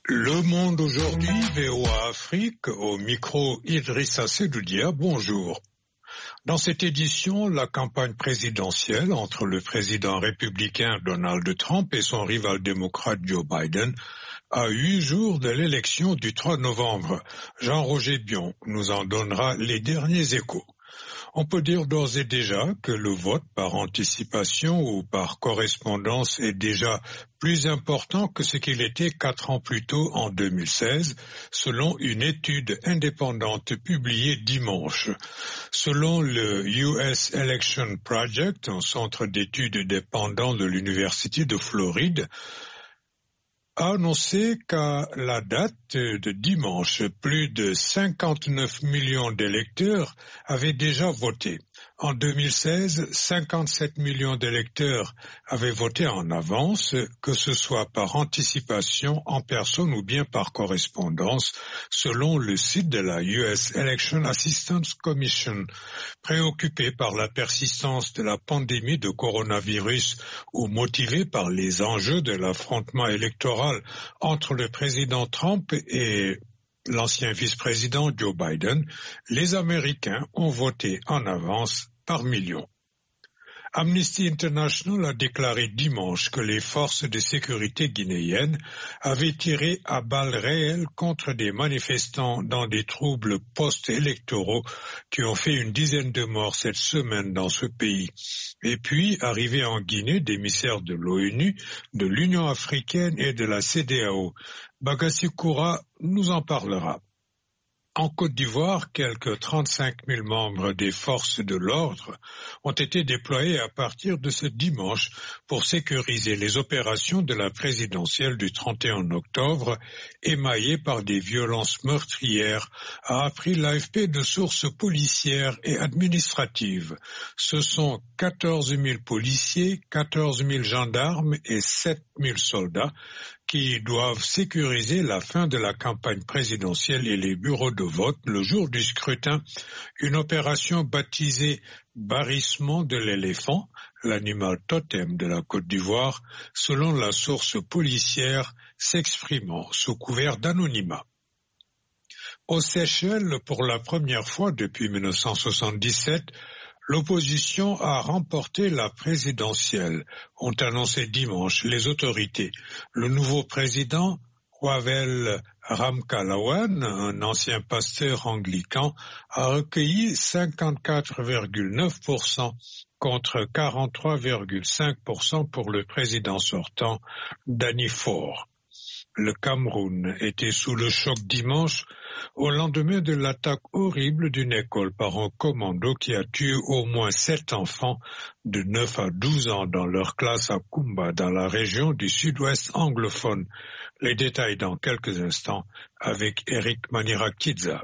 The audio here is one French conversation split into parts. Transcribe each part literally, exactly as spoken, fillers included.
Le Monde aujourd'hui, V O A Afrique, au micro Idrissa Sedoudia, bonjour. Dans cette édition, la campagne présidentielle entre le président républicain Donald Trump et son rival démocrate Joe Biden à huit jours de l'élection du trois novembre. Jean-Roger Bion nous en donnera les derniers échos. On peut dire d'ores et déjà que le vote par anticipation ou par correspondance est déjà plus important que ce qu'il était quatre ans plus tôt en deux mille seize, selon une étude indépendante publiée dimanche. Selon le U S Election Project, un centre d'études dépendant de l'Université de Floride, a annoncé qu'à la date de dimanche, plus de cinquante-neuf millions d'électeurs avaient déjà voté. En deux mille seize, cinquante-sept millions d'électeurs avaient voté en avance, que ce soit par anticipation, en personne ou bien par correspondance, selon le site de la U S Election Assistance Commission. Préoccupé par la persistance de la pandémie de coronavirus ou motivé par les enjeux de l'affrontement électoral entre le président Trump et l'ancien vice-président Joe Biden, les Américains ont voté en avance par millions. Amnesty International a déclaré dimanche que les forces de sécurité guinéennes avaient tiré à balles réelles contre des manifestants dans des troubles post-électoraux qui ont fait une dizaine de morts cette semaine dans ce pays. Et puis, arrivés en Guinée, d'émissaires de l'ONU, de l'Union africaine et de la C D A O. Bagassi Koura nous en parlera. En Côte d'Ivoire, quelques trente-cinq mille membres des forces de l'ordre ont été déployés à partir de ce dimanche pour sécuriser les opérations de la présidentielle du trente et un octobre, émaillées par des violences meurtrières, a appris l'A F P de sources policières et administratives. Ce sont quatorze mille policiers, quatorze mille gendarmes et sept mille soldats qui doivent sécuriser la fin de la campagne présidentielle et les bureaux de vote le jour du scrutin, une opération baptisée « Barrissement de l'éléphant », l'animal totem de la Côte d'Ivoire, selon la source policière s'exprimant sous couvert d'anonymat. Aux Seychelles, pour la première fois depuis mille neuf cent soixante-dix-sept, l'opposition a remporté la présidentielle, ont annoncé dimanche les autorités. Le nouveau président, Wavel Ramkalawan, un ancien pasteur anglican, a recueilli cinquante-quatre virgule neuf pour cent contre quarante-trois virgule cinq pour cent pour le président sortant, Danny Faure. Le Cameroun était sous le choc dimanche au lendemain de l'attaque horrible d'une école par un commando qui a tué au moins sept enfants de neuf à douze ans dans leur classe à Kumba, dans la région du sud-ouest anglophone. Les détails dans quelques instants avec Eric Manirakidza.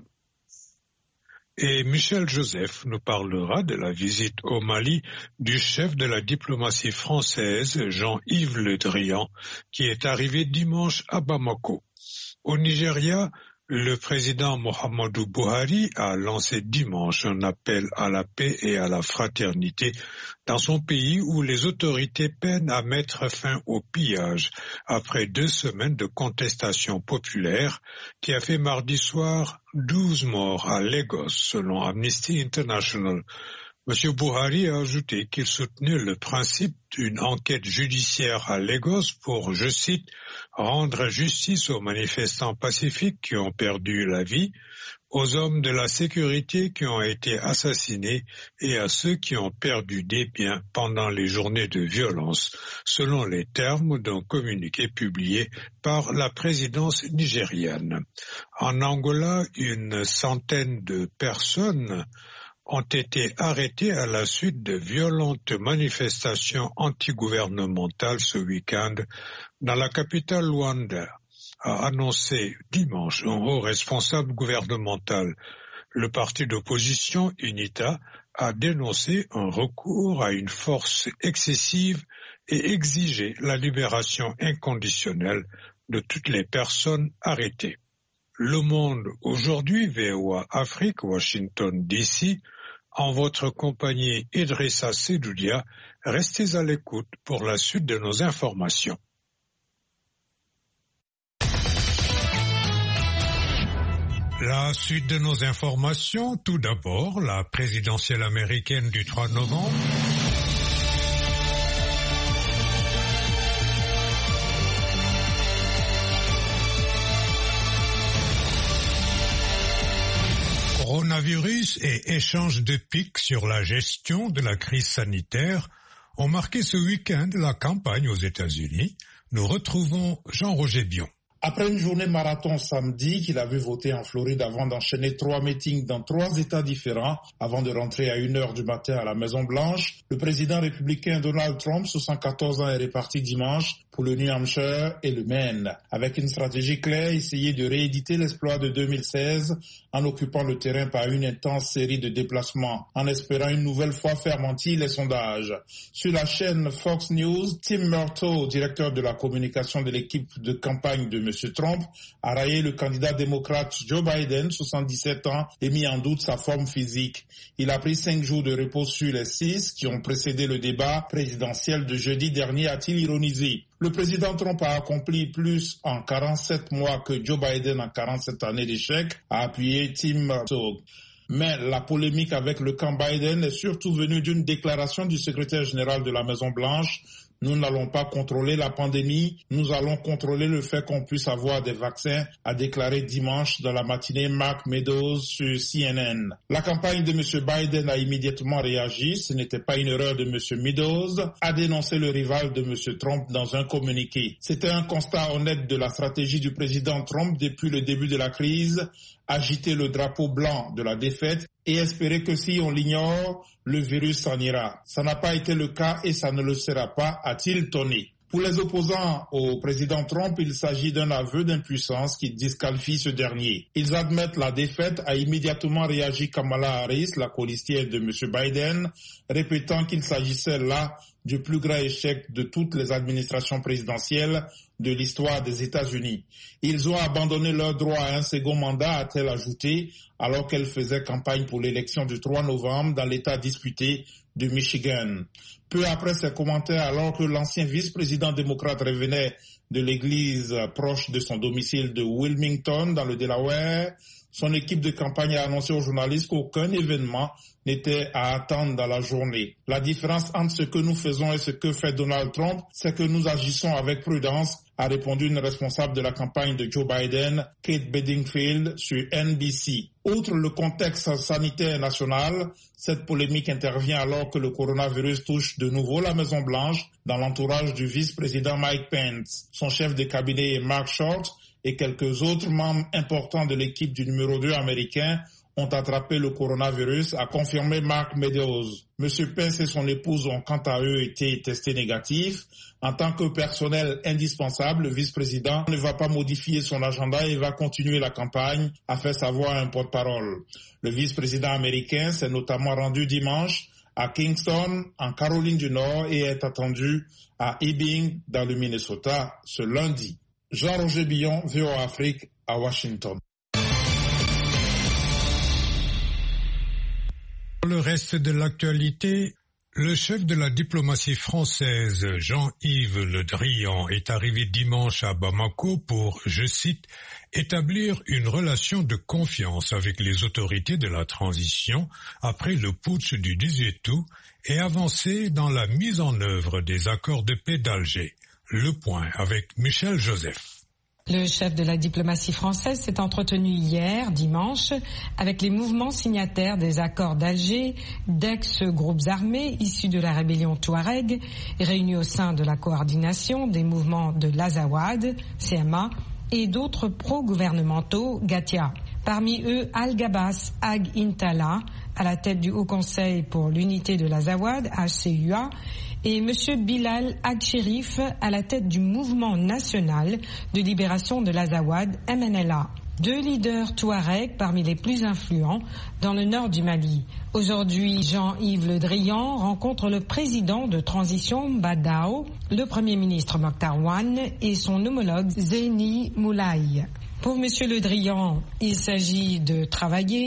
Et Michel Joseph nous parlera de la visite au Mali du chef de la diplomatie française, Jean-Yves Le Drian, qui est arrivé dimanche à Bamako. Au Nigeria, le président Muhammadu Buhari a lancé dimanche un appel à la paix et à la fraternité dans son pays où les autorités peinent à mettre fin au pillage après deux semaines de contestation populaire qui a fait mardi soir douze morts à Lagos, selon Amnesty International. M. Buhari a ajouté qu'il soutenait le principe d'une enquête judiciaire à Lagos pour, je cite, rendre justice aux manifestants pacifiques qui ont perdu la vie, aux hommes de la sécurité qui ont été assassinés et à ceux qui ont perdu des biens pendant les journées de violence, selon les termes d'un communiqué publié par la présidence nigériane. En Angola, une centaine de personnes ont été arrêtés à la suite de violentes manifestations antigouvernementales ce week-end dans la capitale Luanda, a annoncé dimanche un haut responsable gouvernemental. Le parti d'opposition UNITA a dénoncé un recours à une force excessive et exigé la libération inconditionnelle de toutes les personnes arrêtées. Le Monde aujourd'hui, V O A Afrique, Washington D C, en votre compagnie Idrissa Sedoudia, restez à l'écoute pour la suite de nos informations. La suite de nos informations, tout d'abord, la présidentielle américaine du trois novembre. Coronavirus et échange de pics sur la gestion de la crise sanitaire ont marqué ce week-end la campagne aux États-Unis. Nous retrouvons Jean-Roger Bion. Après une journée marathon samedi qu'il avait voté en Floride avant d'enchaîner trois meetings dans trois États différents avant de rentrer à une heure du matin à la Maison-Blanche, le président républicain Donald Trump, soixante-quatorze ans, est reparti dimanche pour le New Hampshire et le Maine. Avec une stratégie claire, essayer de rééditer l'exploit de deux mille seize en occupant le terrain par une intense série de déplacements, en espérant une nouvelle fois faire mentir les sondages. Sur la chaîne Fox News, Tim Murtaugh, directeur de la communication de l'équipe de campagne de M. Trump, a raillé le candidat démocrate Joe Biden, soixante-dix-sept ans, et mis en doute sa forme physique. Il a pris cinq jours de repos sur les six qui ont précédé le débat présidentiel de jeudi dernier, a-t-il ironisé. Le président Trump a accompli plus en quarante-sept mois que Joe Biden en quarante-sept années d'échecs, a appuyé Tim Murtaugh. Mais la polémique avec le camp Biden est surtout venue d'une déclaration du secrétaire général de la Maison-Blanche. Nous n'allons pas contrôler la pandémie, nous allons contrôler le fait qu'on puisse avoir des vaccins, a déclaré dimanche dans la matinée Mark Meadows sur C N N. La campagne de M. Biden a immédiatement réagi, ce n'était pas une erreur de M. Meadows, a dénoncé le rival de M. Trump dans un communiqué. C'était un constat honnête de la stratégie du président Trump depuis le début de la crise, agiter le drapeau blanc de la défaite et espérer que si on l'ignore, le virus s'en ira. Ça n'a pas été le cas et ça ne le sera pas, a-t-il tonné. Pour les opposants au président Trump, il s'agit d'un aveu d'impuissance qui disqualifie ce dernier. Ils admettent la défaite, a immédiatement réagi Kamala Harris, la colistière de M. Biden, répétant qu'il s'agissait là du plus grand échec de toutes les administrations présidentielles de l'histoire des États-Unis. Ils ont abandonné leur droit à un second mandat, a-t-elle ajouté, alors qu'elle faisait campagne pour l'élection du trois novembre dans l'État disputé de Michigan. Peu après ces commentaires, alors que l'ancien vice-président démocrate revenait de l'église proche de son domicile de Wilmington, dans le Delaware, son équipe de campagne a annoncé aux journalistes qu'aucun événement n'était à attendre dans la journée. La différence entre ce que nous faisons et ce que fait Donald Trump, c'est que nous agissons avec prudence, a répondu une responsable de la campagne de Joe Biden, Kate Bedingfield, sur N B C. Outre le contexte sanitaire national, cette polémique intervient alors que le coronavirus touche de nouveau la Maison-Blanche dans l'entourage du vice-président Mike Pence. Son chef de cabinet Mark Short et quelques autres membres importants de l'équipe du numéro deux américain ont attrapé le coronavirus, a confirmé Mark Meadows. M. Pence et son épouse ont quant à eux été testés négatifs. En tant que personnel indispensable, le vice-président ne va pas modifier son agenda et va continuer la campagne, a fait savoir un porte-parole. Le vice-président américain s'est notamment rendu dimanche à Kingston, en Caroline du Nord, et est attendu à Ebbing, dans le Minnesota, ce lundi. Jean-Roger Billon, V O A Afrique, à Washington. Pour le reste de l'actualité, le chef de la diplomatie française, Jean-Yves Le Drian, est arrivé dimanche à Bamako pour, je cite, établir une relation de confiance avec les autorités de la transition après le putsch du dix-huit août et avancer dans la mise en œuvre des accords de paix d'Alger. Le point avec Michel Joseph. Le chef de la diplomatie française s'est entretenu hier, dimanche, avec les mouvements signataires des accords d'Alger, d'ex-groupes armés issus de la rébellion Touareg, réunis au sein de la coordination des mouvements de l'Azawad, C M A, et d'autres pro-gouvernementaux, Gatia. Parmi eux, Al-Gabas Ag Intala, à la tête du Haut Conseil pour l'unité de l'Azawad, H C U A, et M. Bilal Ag-Sherif à la tête du mouvement national de libération de l'Azawad, M N L A. Deux leaders touaregs parmi les plus influents dans le nord du Mali. Aujourd'hui, Jean-Yves Le Drian rencontre le président de transition Badao, le premier ministre Mokhtar Ouane et son homologue Zeni Moulaye. Pour M. Le Drian, il s'agit de travailler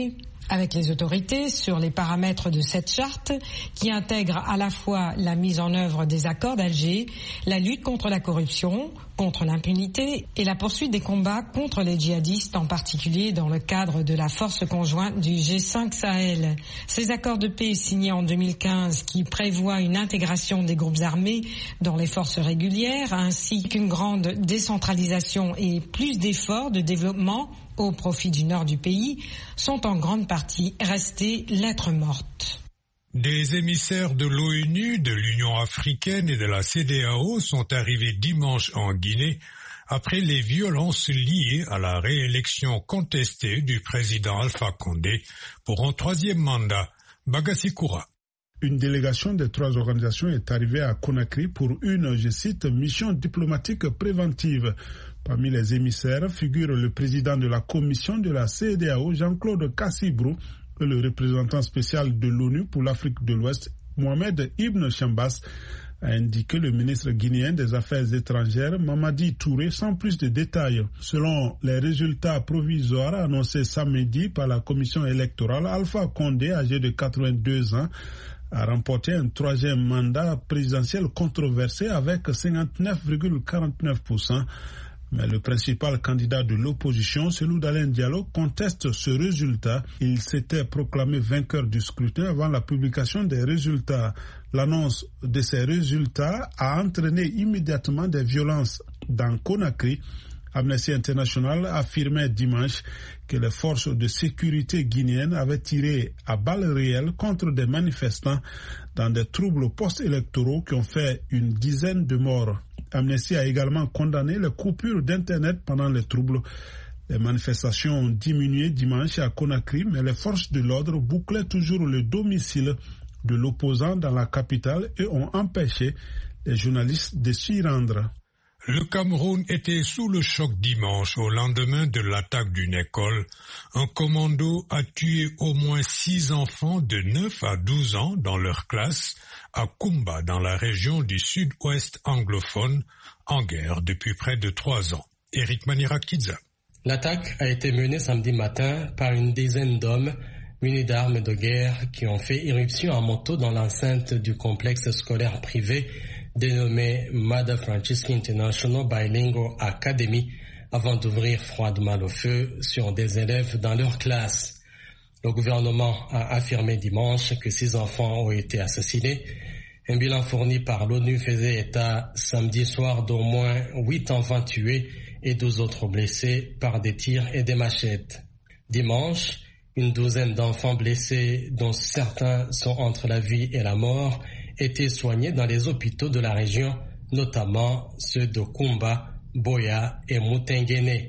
avec les autorités sur les paramètres de cette charte qui intègre à la fois la mise en œuvre des accords d'Alger, la lutte contre la corruption, contre l'impunité et la poursuite des combats contre les djihadistes, en particulier dans le cadre de la force conjointe du G cinq Sahel. Ces accords de paix signés en deux mille quinze qui prévoient une intégration des groupes armés dans les forces régulières ainsi qu'une grande décentralisation et plus d'efforts de développement au profit du nord du pays sont en grande partie restés lettres mortes. Des émissaires de l'ONU, de l'Union africaine et de la C E D A O sont arrivés dimanche en Guinée après les violences liées à la réélection contestée du président Alpha Condé pour un troisième mandat. Bagassi Koura. Une délégation des trois organisations est arrivée à Conakry pour une, je cite, mission diplomatique préventive. Parmi les émissaires figure le président de la commission de la C E D A O, Jean-Claude Kassibrou, et le représentant spécial de l'ONU pour l'Afrique de l'Ouest, Mohamed Ibn Chambas, a indiqué le ministre guinéen des Affaires étrangères, Mamadi Touré, sans plus de détails. Selon les résultats provisoires annoncés samedi par la commission électorale, Alpha Condé, âgé de quatre-vingt-deux ans, a remporté un troisième mandat présidentiel controversé avec cinquante-neuf virgule quarante-neuf pour cent. Mais le principal candidat de l'opposition, Cellou Dalein Diallo, conteste ce résultat. Il s'était proclamé vainqueur du scrutin avant la publication des résultats. L'annonce de ces résultats a entraîné immédiatement des violences dans Conakry. Amnesty International affirmait dimanche que les forces de sécurité guinéennes avaient tiré à balles réelles contre des manifestants dans des troubles post-électoraux qui ont fait une dizaine de morts. Amnesty a également condamné les coupures d'Internet pendant les troubles. Les manifestations ont diminué dimanche à Conakry, mais les forces de l'ordre bouclaient toujours le domicile de l'opposant dans la capitale et ont empêché les journalistes de s'y rendre. Le Cameroun était sous le choc dimanche au lendemain de l'attaque d'une école. Un commando a tué au moins six enfants de neuf à douze ans dans leur classe à Kumba, dans la région du sud-ouest anglophone, en guerre depuis près de trois ans. Eric Manirakidza. L'attaque a été menée samedi matin par une dizaine d'hommes munis d'armes de guerre qui ont fait irruption en moto dans l'enceinte du complexe scolaire privé dénommé Mother Francisca International Bilingual Academy avant d'ouvrir froidement le feu sur des élèves dans leur classe. Le gouvernement a affirmé dimanche que six enfants ont été assassinés. Un bilan fourni par l'ONU faisait état samedi soir d'au moins huit enfants tués et douze autres blessés par des tirs et des machettes. Dimanche, une douzaine d'enfants blessés, dont certains sont entre la vie et la mort, étaient soignés dans les hôpitaux de la région, notamment ceux de Kumba, Boya et Moutenguene.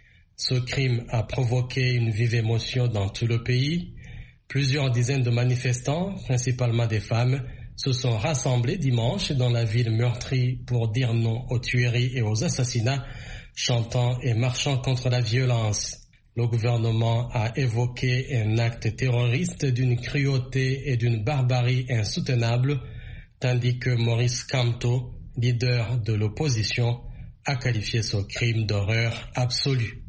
Ce crime a provoqué une vive émotion dans tout le pays. Plusieurs dizaines de manifestants, principalement des femmes, se sont rassemblés dimanche dans la ville meurtrie pour dire non aux tueries et aux assassinats, chantant et marchant contre la violence. Le gouvernement a évoqué un acte terroriste d'une cruauté et d'une barbarie insoutenables, tandis que Maurice Kamto, leader de l'opposition, a qualifié ce crime d'horreur absolue.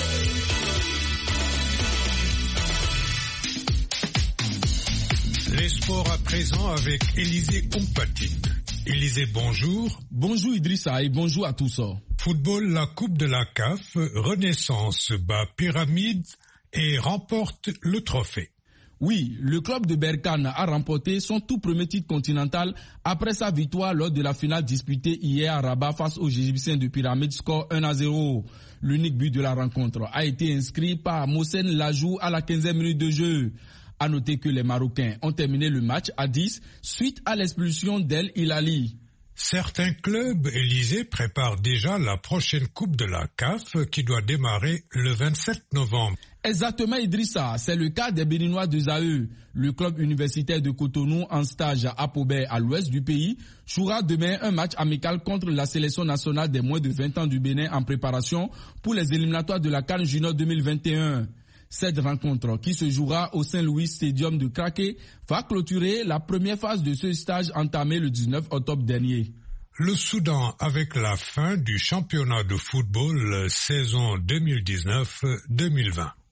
Les sports à présent avec Élisée Ompatine. Élisée, bonjour. Bonjour Idrissa et bonjour à tous. Football, la Coupe de la C A F, Renaissance bat Pyramide et remporte le trophée. Oui, le club de Berkane a remporté son tout premier titre continental après sa victoire lors de la finale disputée hier à Rabat face aux Égyptiens de Pyramide, score un à zéro. L'unique but de la rencontre a été inscrit par Mohsen Lajou à la quinzième minute de jeu. À noter que les Marocains ont terminé le match à dix suite à l'expulsion d'El Hilali. Certains clubs, Élysée, préparent déjà la prochaine Coupe de la C A F qui doit démarrer le vingt-sept novembre. Exactement Idrissa, c'est le cas des Béninois de Zaïre. Le club universitaire de Cotonou en stage à Apobé à l'ouest du pays jouera demain un match amical contre la sélection nationale des moins de vingt ans du Bénin en préparation pour les éliminatoires de la CAN Junior deux mille vingt et un. Cette rencontre, qui se jouera au Saint-Louis Stadium de Craqué, va clôturer la première phase de ce stage entamé le dix-neuf octobre dernier. Le Soudan avec la fin du championnat de football saison deux mille dix-neuf deux mille vingt.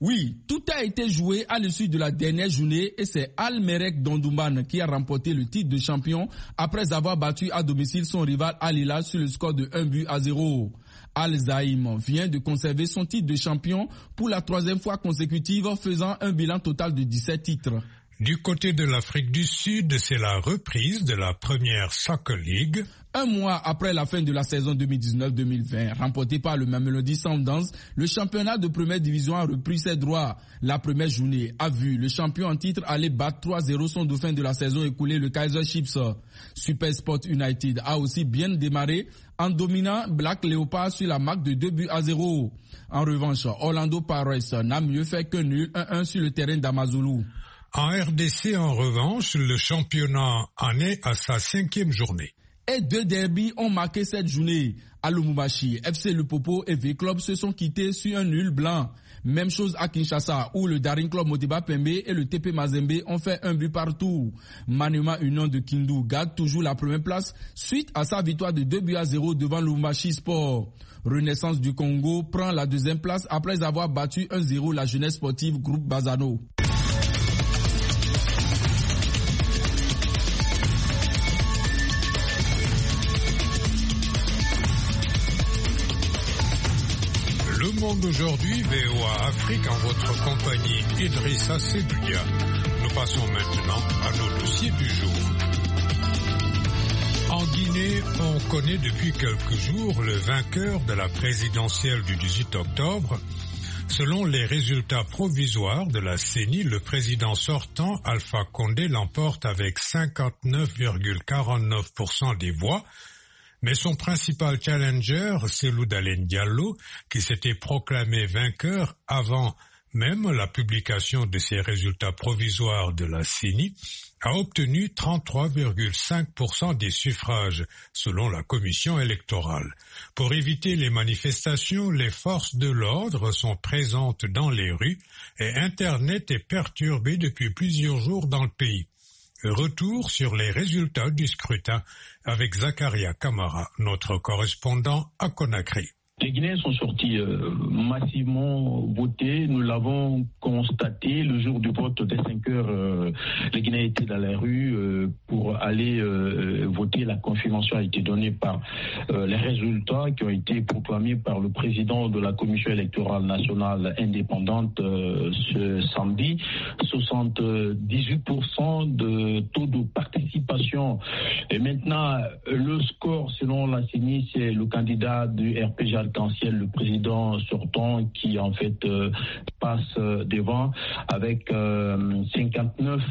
Oui, tout a été joué à l'issue de la dernière journée et c'est Al-Merreikh d'Omdurman qui a remporté le titre de champion après avoir battu à domicile son rival Al Hilal sur le score de un but à zéro. Al-Zaïm vient de conserver son titre de champion pour la troisième fois consécutive, faisant un bilan total de dix-sept titres. Du côté de l'Afrique du Sud, c'est la reprise de la première Soccer League. Un mois après la fin de la saison deux mille dix-neuf deux mille vingt, remportée par le Mamelodi Sundowns, le championnat de première division a repris ses droits. La première journée a vu le champion en titre aller battre trois zéro son dauphin de la saison écoulée, le Kaizer Chiefs. Super Sport United a aussi bien démarré en dominant Black Leopard sur la marque de deux buts à zéro. En revanche, Orlando Pirates n'a mieux fait que nul un un sur le terrain d'Amazulu. En R D C, en revanche, le championnat en est à sa cinquième journée. Et deux derbies ont marqué cette journée. À Lubumbashi, F C Lupopo et V-Club se sont quittés sur un nul blanc. Même chose à Kinshasa, où le Daring Club Motema Pembe et le T P Mazembe ont fait un but partout. Maniema Union de Kindu garde toujours la première place suite à sa victoire de deux buts à zéro devant Lubumbashi Sport. Renaissance du Congo prend la deuxième place après avoir battu un zéro la jeunesse sportive Groupe Bazano. Le Monde aujourd'hui, V O A Afrique, en votre compagnie Idrissa Seloudia. Nous passons maintenant à nos dossiers du jour. En Guinée, on connaît depuis quelques jours le vainqueur de la présidentielle du dix-huit octobre. Selon les résultats provisoires de la C E N I, le président sortant, Alpha Condé, l'emporte avec cinquante-neuf virgule quarante-neuf pour cent des voix. Mais son principal challenger, Cellou Dalein Diallo, qui s'était proclamé vainqueur avant même la publication de ses résultats provisoires de la C E N I, a obtenu trente-trois virgule cinq pour cent des suffrages, selon la commission électorale. Pour éviter les manifestations, les forces de l'ordre sont présentes dans les rues et Internet est perturbé depuis plusieurs jours dans le pays. Retour sur les résultats du scrutin avec Zakaria Kamara, notre correspondant à Conakry. Les Guinéens sont sortis euh, massivement voter. Nous l'avons constaté le jour du vote dès cinq heures. Euh, les Guinéens étaient dans la rue euh, pour aller euh, voter. La confirmation a été donnée par euh, les résultats qui ont été proclamés par le président de la Commission électorale nationale indépendante euh, ce samedi. soixante-dix-huit pour cent de taux de participation. Et maintenant, le score selon la C E N I, c'est le candidat du R P G Arc-en-Ciel, le président sortant, qui en fait euh, passe euh, devant avec euh, cinquante-neuf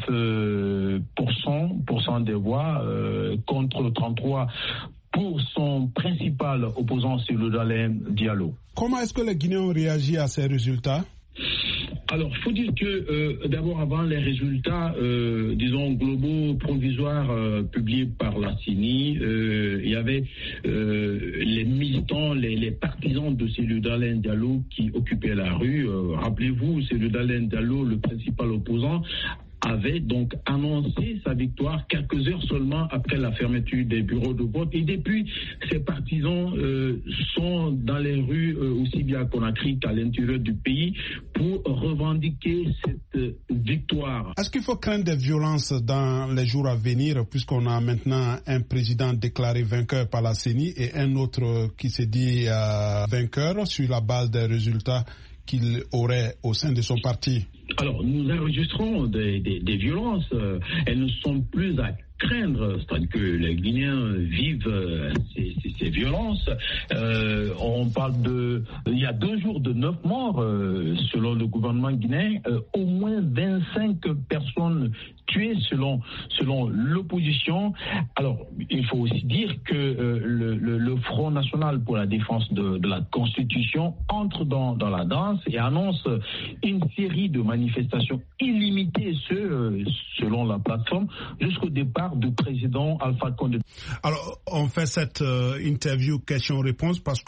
pour cent des voix euh, contre trente-trois pour son principal opposant, c'est le Dalein Diallo. Comment est-ce que les Guinéens ont réagi à ces résultats ? Alors, il faut dire que euh, d'abord, avant les résultats, euh, disons, globaux, provisoires, euh, publiés par la C E N I, euh, il y avait euh, les militants, les, les partisans de Cellou Dalein Diallo qui occupaient la rue. Euh, rappelez-vous, Cellou Dalein Diallo, le principal opposant, avait donc annoncé sa victoire quelques heures seulement après la fermeture des bureaux de vote. Et depuis, ses partisans euh, sont dans les rues, euh, aussi bien à Conakry qu'à l'intérieur du pays, pour revendiquer cette victoire. Est-ce qu'il faut craindre des violences dans les jours à venir, puisqu'on a maintenant un président déclaré vainqueur par la C E N I et un autre qui s'est dit euh, vainqueur sur la base des résultats qu'il aurait au sein de son parti? Alors, nous enregistrons des, des, des violences. Elles ne sont plus à craindre, c'est-à-dire que les Guinéens vivent euh, ces, ces, ces violences. Euh, on parle de, il y a deux jours de neuf morts, euh, selon le gouvernement guinéen, euh, au moins vingt-cinq personnes tuées selon selon l'opposition. Alors, il faut aussi dire que euh, le, le, le Front National pour la défense de, de la Constitution entre dans, dans la danse et annonce une série de manifestations illimitées, ce, euh, selon la plateforme, jusqu'au départ du président Alpha Condé. Alors, on fait cette euh, interview question-réponse parce que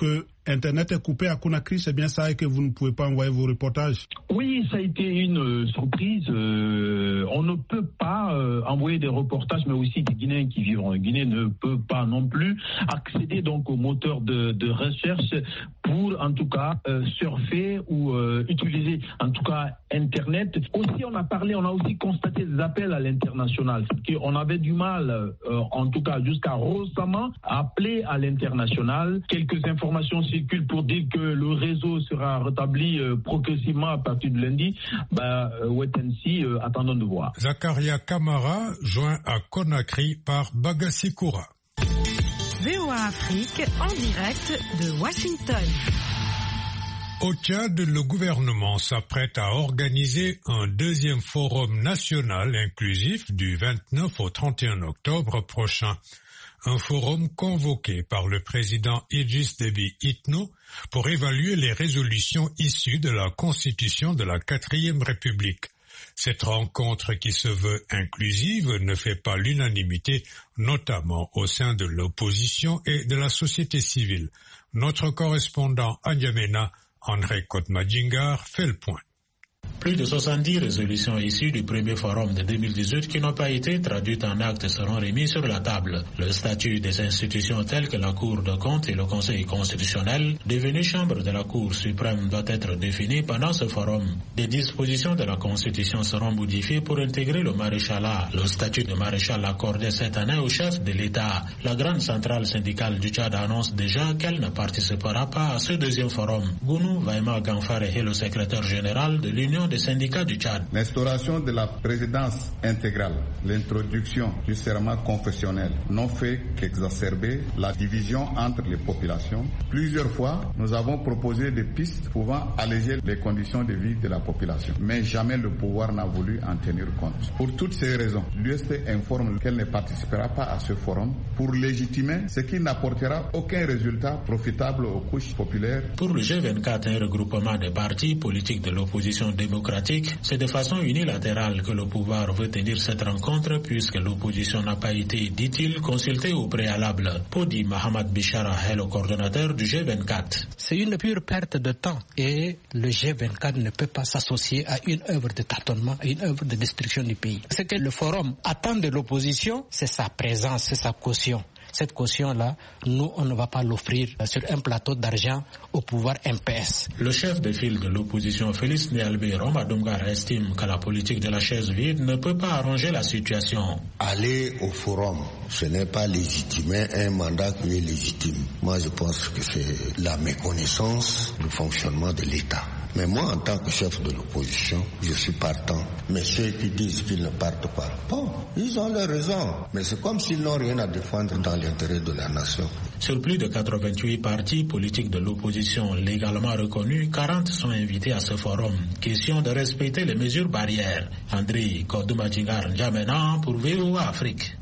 Internet est coupé à Conakry, c'est bien ça, et que vous ne pouvez pas envoyer vos reportages? Oui, ça a été une euh, surprise. Euh, on ne peut pas euh, envoyer des reportages, mais aussi des Guinéens qui vivent en Guinée ne peuvent pas non plus accéder donc au moteur de, de recherche pour en tout cas euh, surfer ou euh, utiliser en tout cas Internet. Aussi, on a parlé, on a aussi constaté des appels à l'international. On avait du mal, euh, en tout cas jusqu'à récemment, à appeler à l'international. Quelques informations circulent pour dire que le réseau sera rétabli euh, progressivement à partir de lundi. Bah, euh, wait and see, euh, attendons de voir. Zakaria Kamara, joint à Conakry par Bagassi Koura. V O A Afrique, en direct de Washington. Au Tchad, le gouvernement s'apprête à organiser un deuxième forum national inclusif du vingt-neuf au trente et un octobre prochain. Un forum convoqué par le président Idriss Déby Itno pour évaluer les résolutions issues de la Constitution de la quatrième République. Cette rencontre qui se veut inclusive ne fait pas l'unanimité, notamment au sein de l'opposition et de la société civile. Notre correspondant à N'Djamena, André Kotmadjingar, fait le point. Plus de soixante-dix résolutions issues du premier forum de deux mille dix-huit qui n'ont pas été traduites en actes seront remises sur la table. Le statut des institutions telles que la Cour de compte et le Conseil constitutionnel, devenu chambre de la Cour suprême, doit être défini pendant ce forum. Des dispositions de la Constitution seront modifiées pour intégrer le maréchalat. Le statut de maréchal accordé cette année au chef de l'État. La grande centrale syndicale du Tchad annonce déjà qu'elle ne participera pas à ce deuxième forum. Gounou Vaima Gamfare est le secrétaire général de l'Union des syndicats du Tchad. L'instauration de la présidence intégrale, l'introduction du serment confessionnel n'ont fait qu'exacerber la division entre les populations. Plusieurs fois, nous avons proposé des pistes pouvant alléger les conditions de vie de la population, mais jamais le pouvoir n'a voulu en tenir compte. Pour toutes ces raisons, l'U S T informe qu'elle ne participera pas à ce forum pour légitimer ce qui n'apportera aucun résultat profitable aux couches populaires. Pour le G vingt-quatre, un regroupement des partis politiques de l'opposition démocratique, c'est de façon unilatérale que le pouvoir veut tenir cette rencontre puisque l'opposition n'a pas été, dit-il, consultée au préalable. Podi Mahamad Bishara est le coordonnateur du G vingt-quatre. C'est une pure perte de temps et le G vingt-quatre ne peut pas s'associer à une œuvre de tâtonnement, à une œuvre de destruction du pays. Ce que le forum attend de l'opposition, c'est sa présence, c'est sa caution. Cette caution-là, nous, on ne va pas l'offrir sur un plateau d'argent au pouvoir M P S. Le chef de file de l'opposition, Félix Néalbé Roma Dumgar, estime que la politique de la chaise vide ne peut pas arranger la situation. Aller au forum, ce n'est pas légitimer un mandat qui est légitime. Moi, je pense que c'est la méconnaissance du fonctionnement de l'État. Mais moi, en tant que chef de l'opposition, je suis partant. Mais ceux qui disent qu'ils ne partent pas, bon, ils ont leur raison. Mais c'est comme s'ils n'ont rien à défendre dans l'intérêt de la nation. Sur plus de quatre-vingt-huit partis politiques de l'opposition légalement reconnus, quarante sont invités à ce forum. Question de respecter les mesures barrières. André Kodoumadjingar N'Djamena pour V O A Afrique.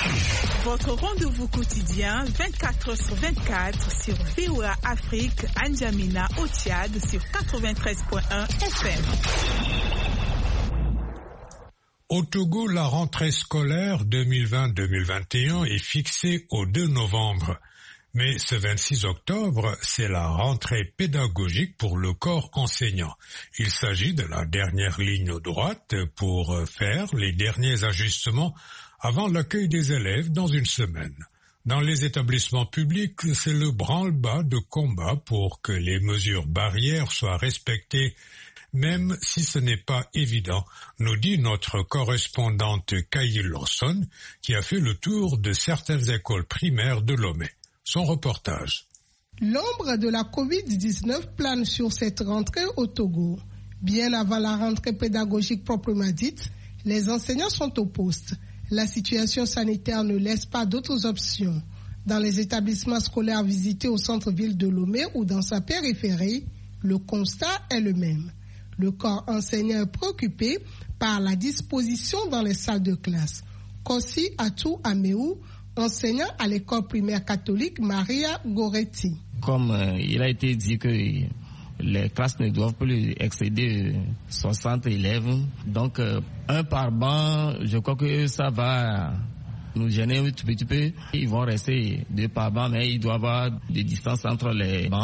Votre rendez-vous quotidien vingt-quatre heures sur vingt-quatre sur V O A Afrique, à N'Djamena au Tchad sur quatre-vingt-treize point un F M. Au Togo, la rentrée scolaire deux mille vingt deux mille vingt et un est fixée au deux novembre. Mais ce vingt-six octobre, c'est la rentrée pédagogique pour le corps enseignant. Il s'agit de la dernière ligne droite pour faire les derniers ajustements avant l'accueil des élèves dans une semaine. Dans les établissements publics, c'est le branle-bas de combat pour que les mesures barrières soient respectées, même si ce n'est pas évident, nous dit notre correspondante Kay Lawson, qui a fait le tour de certaines écoles primaires de Lomé. Son reportage. L'ombre de la covid dix-neuf plane sur cette rentrée au Togo. Bien avant la rentrée pédagogique proprement dite, les enseignants sont au poste. La situation sanitaire ne laisse pas d'autres options. Dans les établissements scolaires visités au centre-ville de Lomé ou dans sa périphérie, le constat est le même. Le corps enseignant est préoccupé par la disposition dans les salles de classe. Kossi Atou Améou, enseignant à l'école primaire catholique Maria Goretti. Comme euh, il a été dit que les classes ne doivent plus excéder soixante élèves, donc euh, un par banc, je crois que ça va nous gêner un tout petit peu. Ils vont rester deux par banc, mais il doit y avoir des distances entre les bancs.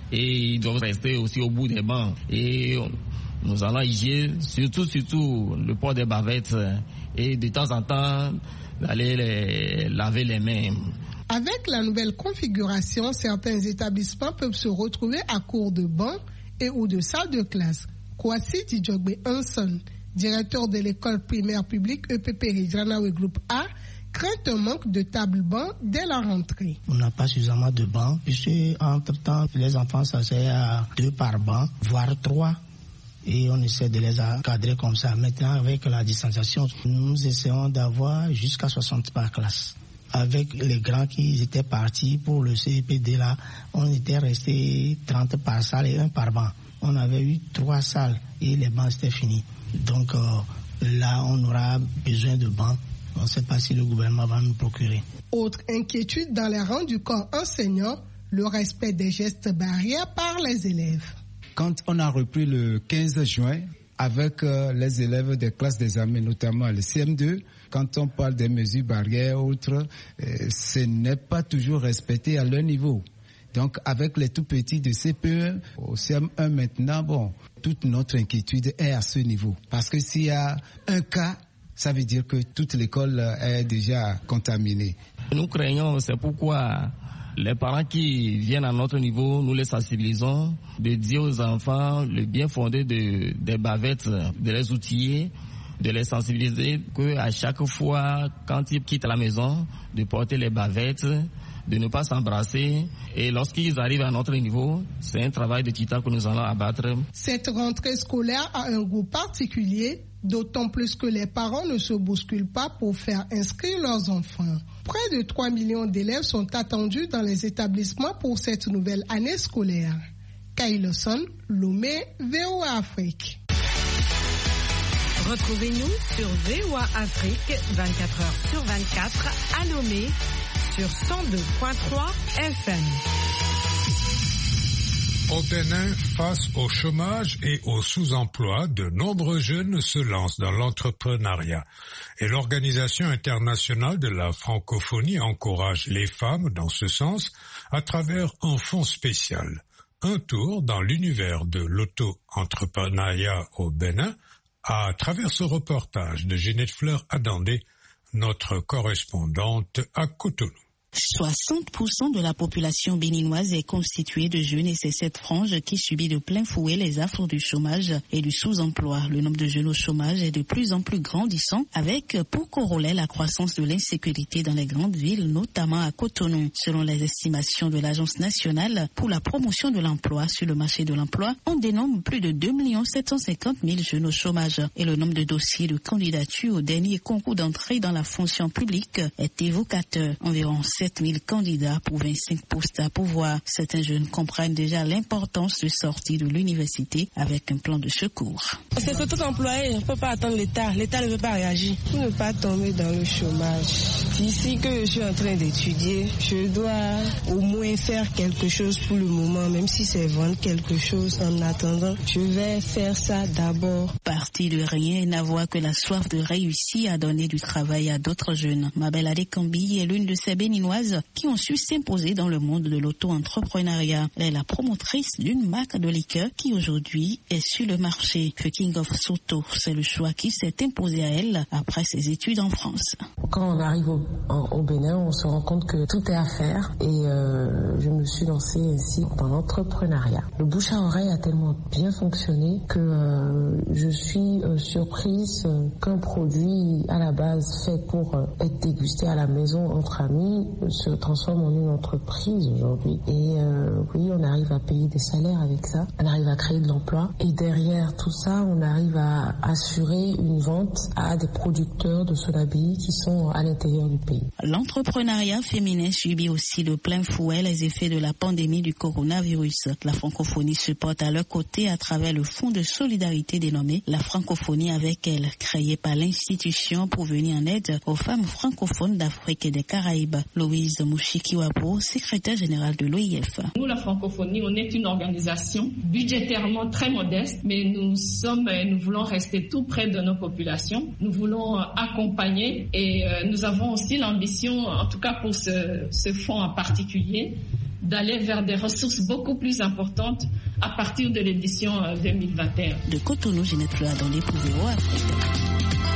et ils doivent rester aussi au bout des bancs. Et nous allons hygier, surtout, surtout le port des bavettes et de temps en temps d'aller les, laver les mains. Avec la nouvelle configuration, certains établissements peuvent se retrouver à court de bancs et ou de salles de classe. Kwasi Djogbe Hanson, directeur de l'école primaire publique E P P Rijanawe Groupe A, craint un manque de tables-bancs dès la rentrée. On n'a pas suffisamment de bancs, puisque entre-temps, les enfants s'asseyent à deux par banc, voire trois. Et on essaie de les encadrer comme ça. Maintenant, avec la distanciation, nous essayons d'avoir jusqu'à soixante par classe. Avec les grands qui étaient partis pour le C E P D là, on était resté trente par salle et un par banc. On avait eu trois salles et les bancs étaient finis. Donc euh, là, on aura besoin de bancs. On ne sait pas si le gouvernement va nous procurer. Autre inquiétude dans les rangs du corps enseignant, le respect des gestes barrières par les élèves. Quand on a repris le quinze juin avec euh, les élèves des classes des armées, notamment le C M deux, quand on parle des mesures barrières autres, euh, ce n'est pas toujours respecté à leur niveau. Donc avec les tout petits de C P E au C M un maintenant, bon, toute notre inquiétude est à ce niveau. Parce que s'il y a un cas, ça veut dire que toute l'école est déjà contaminée. Nous craignons, c'est pourquoi les parents qui viennent à notre niveau, nous les sensibilisons de dire aux enfants le bien fondé de, des bavettes, de les outiller, de les sensibiliser qu'à chaque fois, quand ils quittent la maison, de porter les bavettes, de ne pas s'embrasser. Et lorsqu'ils arrivent à notre niveau, c'est un travail de titan que nous allons abattre. Cette rentrée scolaire a un goût particulier, d'autant plus que les parents ne se bousculent pas pour faire inscrire leurs enfants. Près de trois millions d'élèves sont attendus dans les établissements pour cette nouvelle année scolaire. Kailoson, Lomé, V O A Afrique. Retrouvez-nous sur V O A Afrique vingt-quatre heures sur vingt-quatre à Lomé sur cent deux virgule trois F M. Au Bénin, face au chômage et au sous-emploi, de nombreux jeunes se lancent dans l'entrepreneuriat. Et l'Organisation internationale de la francophonie encourage les femmes dans ce sens à travers un fonds spécial. Un tour dans l'univers de l'auto-entrepreneuriat au Bénin à travers ce reportage de Ginette Fleur Adandé, notre correspondante à Cotonou. soixante pour cent de la population béninoise est constituée de jeunes et c'est cette frange qui subit de plein fouet les affres du chômage et du sous-emploi. Le nombre de jeunes au chômage est de plus en plus grandissant avec pour corollaire la croissance de l'insécurité dans les grandes villes, notamment à Cotonou. Selon les estimations de l'Agence nationale pour la promotion de l'emploi sur le marché de l'emploi, on dénombre plus de deux millions sept cent cinquante mille jeunes au chômage et le nombre de dossiers de candidature au dernier concours d'entrée dans la fonction publique est évocateur. Environ sept mille candidats pour vingt-cinq postes à pourvoir. Certains jeunes comprennent déjà l'importance de sortir de l'université avec un plan de secours. C'est surtout employé, on ne peut pas attendre l'État. L'État ne veut pas réagir. Pour ne pas tomber dans le chômage, d'ici que je suis en train d'étudier, je dois au moins faire quelque chose pour le moment, même si c'est vendre quelque chose en attendant. Je vais faire ça d'abord. Parti de rien et n'avoir que la soif de réussir à donner du travail à d'autres jeunes. Mabel Adekambi est l'une de ces béninoises qui ont su s'imposer dans le monde de l'auto-entrepreneuriat. Elle est la promotrice d'une marque de liqueur qui aujourd'hui est sur le marché. The King of Soto, c'est le choix qui s'est imposé à elle après ses études en France. Quand on arrive au, en, au Bénin, on se rend compte que tout est à faire et euh, je me suis lancée ainsi dans l'entrepreneuriat. Le bouche à oreille a tellement bien fonctionné que euh, je suis euh, surprise euh, qu'un produit à la base fait pour euh, être dégusté à la maison entre amis se transforme en une entreprise aujourd'hui. Et euh, oui, on arrive à payer des salaires avec ça, on arrive à créer de l'emploi et derrière tout ça, on arrive à assurer une vente à des producteurs de sonabi qui sont à l'intérieur du pays. L'entrepreneuriat féminin subit aussi de plein fouet les effets de la pandémie du coronavirus. La francophonie se porte à leur côté à travers le fonds de solidarité dénommé La Francophonie avec elle, créé par l'institution pour venir en aide aux femmes francophones d'Afrique et des Caraïbes. Louise Mouchikiwabo, secrétaire générale de l'O I F. Nous, la francophonie, on est une organisation budgétairement très modeste, mais nous sommes, nous voulons rester tout près de nos populations. Nous voulons accompagner et nous avons aussi l'ambition, en tout cas pour ce, ce fonds en particulier, d'aller vers des ressources beaucoup plus importantes à partir de l'édition deux mille vingt et un. De Cotonou, Ginette Loadondé pour V O A Afrique.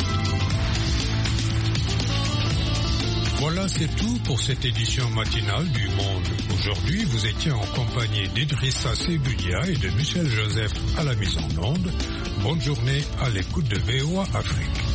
Voilà, c'est tout pour cette édition matinale du Monde. Aujourd'hui, vous étiez en compagnie d'Idrissa Sebudia et de Michel Joseph à la mise en onde. Bonne journée à l'écoute de V O A Afrique.